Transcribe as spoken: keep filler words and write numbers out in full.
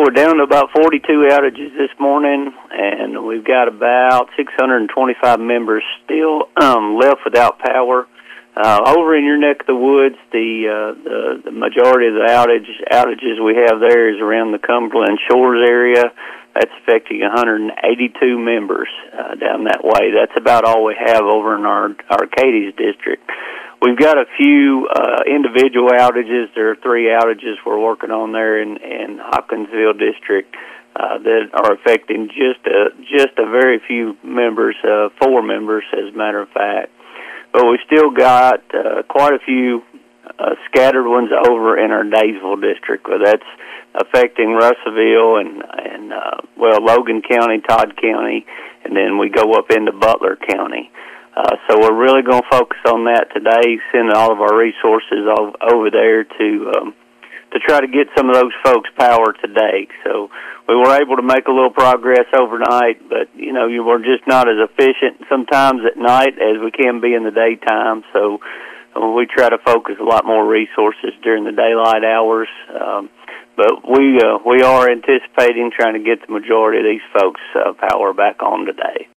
we're down to about forty-two outages this morning, and we've got about six hundred twenty-five members still um, left without power. Uh, over in your neck of the woods, the, uh, the the majority of the outage outages we have there is around the Cumberland Shores area. That's affecting one hundred eighty-two members uh, down that way. That's about all we have over in our Arcades district. We've got a few uh, individual outages. There are three outages we're working on there in, in Hopkinsville district uh, that are affecting just a, just a very few members, uh, four members as a matter of fact. But we still got uh, quite a few uh, scattered ones over in our Daysville district, where that's affecting Russellville and, and uh, well, Logan County, Todd County, and then we go up into Butler County. Uh, so we're really going to focus on that today, sending all of our resources ov- over there to um, to try to get some of those folks power today. So we were able to make a little progress overnight, but, you know, you we're just not as efficient sometimes at night as we can be in the daytime. So uh, we try to focus a lot more resources during the daylight hours. Um, but we uh, we are anticipating trying to get the majority of these folks uh, power back on today.